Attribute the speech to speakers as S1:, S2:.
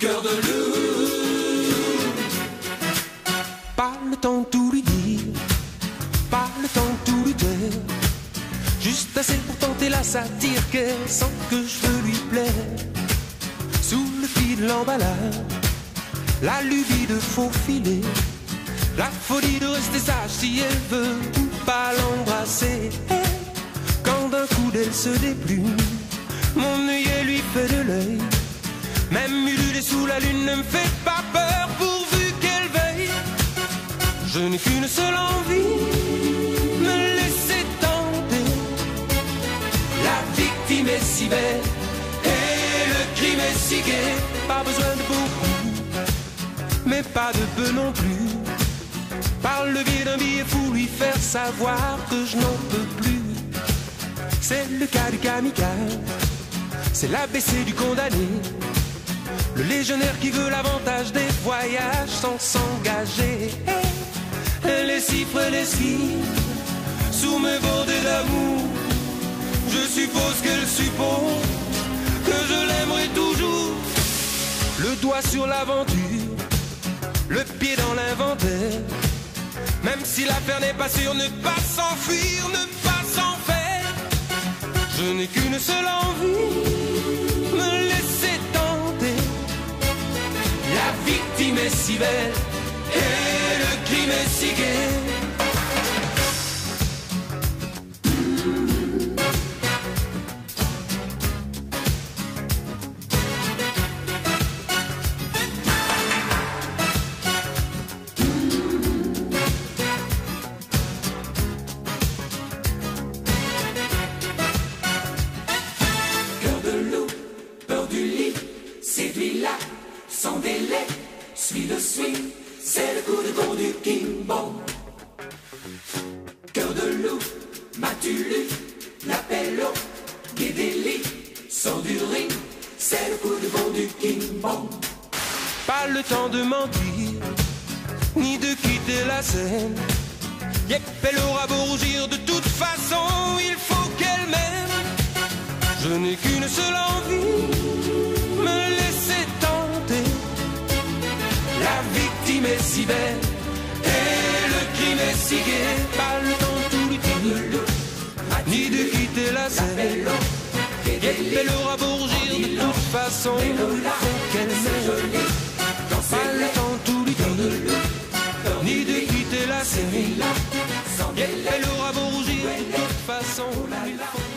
S1: cœur de loup.
S2: Pas le temps de tout lui dire, pas le temps de tout lui dire, juste assez pour tenter la satire qu'elle sent que je veux lui plaire. Sous le fil de l'emballage, la lubie de faufiler, la folie de rester sage si elle veut ou pas l'embrasser. Quand d'un coup d'elle se déplume, mon œillet lui fait de l'œil. Même ululé sous la lune ne me fait pas peur pourvu qu'elle veille. Je n'ai qu'une seule envie, me laisser tenter. La victime est si belle et le crime est si gai. Pas besoin de beaucoup, mais pas de peu non plus. Par le biais d'un billet fou, lui faire savoir que je n'en peux plus. C'est le cas du kamikaze, c'est l'ABC du condamné, le légionnaire qui veut l'avantage des voyages sans s'engager. Elle les cifre, les cible, sous mes bordées d'amour. Je suppose qu'elle suppose que je l'aimerai toujours. Le doigt sur l'aventure, le pied dans l'inventaire. Même si l'affaire n'est pas sûre, ne pas s'enfuir, ne pas s'en faire. Je n'ai qu'une seule envie, me laisser tenter. La victime est si belle et le crime est si gai.
S1: Séduis-la sans délai, suis le swing, c'est le coup de con du King Bong. Cœur de loup, m'as-tu lu l'appel au Guédéli, sors du ring, c'est le coup de con du King Bong.
S2: Pas le temps de mentir, ni de quitter la scène. Yep, elle aura beau rougir, de toute façon, il faut qu'elle m'aime. Je n'ai qu'une seule envie, me laisser tenter. La victime est si belle et le crime est si gai. Pas le temps de tout lui dire, ni de quitter la scène. Yep, elle aura beau rougir, de toute façon, il faut qu'elle m'aime. Pas le temps de tout lui dire, ni de quitter la scène. Yep, elle aura beau rougir, de toute façon, il faut